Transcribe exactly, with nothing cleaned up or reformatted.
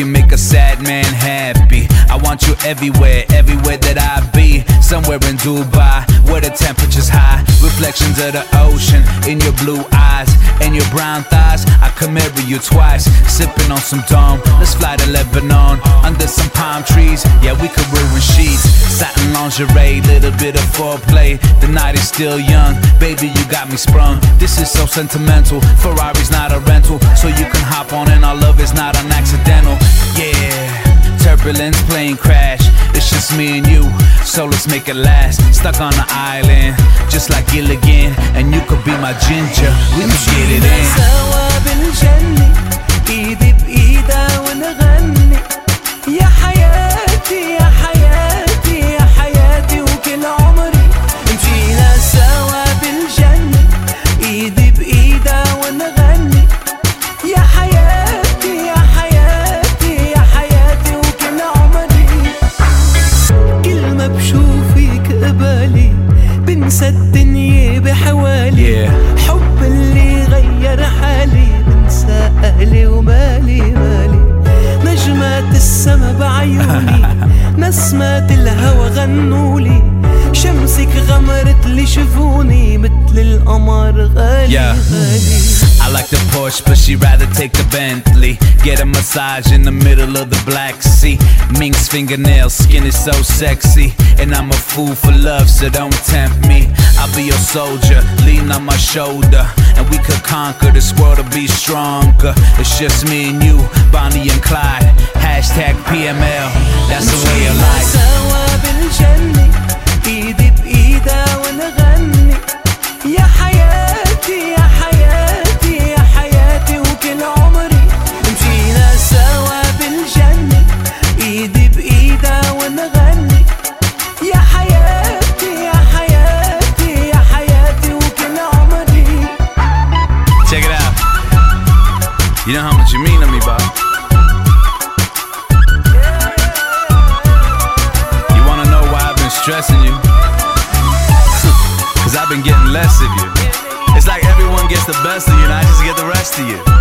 you make a sad man happy. I want you everywhere, everywhere that I be. Somewhere in Dubai, where the temperature's high. Reflections of the ocean in your blue eyes and your brown thighs. I could marry you twice, sipping on some Dom. Let's fly to Lebanon, under some palm trees. Yeah, we could ruin sheets, satin lingerie, little bit of foreplay. The night is still young, baby, you got me sprung. This is so sentimental, Ferrari's not a rental, so you can hop on and our love is not an accidental. Yeah, turbulence, plane crash, it's just me and you, so let's make it last. Stuck on the island, just like Gilligan, and you could be my ginger, we can get it in. سوا بالجنة ايدي بايدها ونغني يا حياتي يا حياتي يا حياتي وكل عمري. مشينا سوا بالجنة ايدي بايدها ونغني يا حياتي يا حياتي يا حياتي وكل عمري. كل ما بشوفك قبالي بنسى الدنيا بحوالي. Yeah. حب اللي غير حالي بنسى أهلي ومالي مالي. نجمات السما بعيوني نسمات الهوى غنولي. شمسك غمرت لي شفوني مثل القمر غالي Yeah. غالي. I like the Porsche, but she'd rather take the Bentley. Get a massage in the middle of the Black Sea. Minx fingernails, skin is so sexy. And I'm a fool for love, so don't tempt me. I'll be your soldier, lean on my shoulder. And we could conquer this world to be stronger. It's just me and you, Bonnie and Clyde. Hashtag P M L, that's the way of life. سوا بالجنة ايدي بايدها ونغني يا حياتي يا حياتي يا حياتي وكل عمري. مشينا سوا بالجنة ايدي بايدها ونغني يا حياتي يا حياتي يا حياتي وكل عمري. Check it out. You know how much you mean to me, Bob. You wanna know why I've been stressing you? Cause I've been getting less of you. It's like everyone gets the best of you and I just get the rest of you.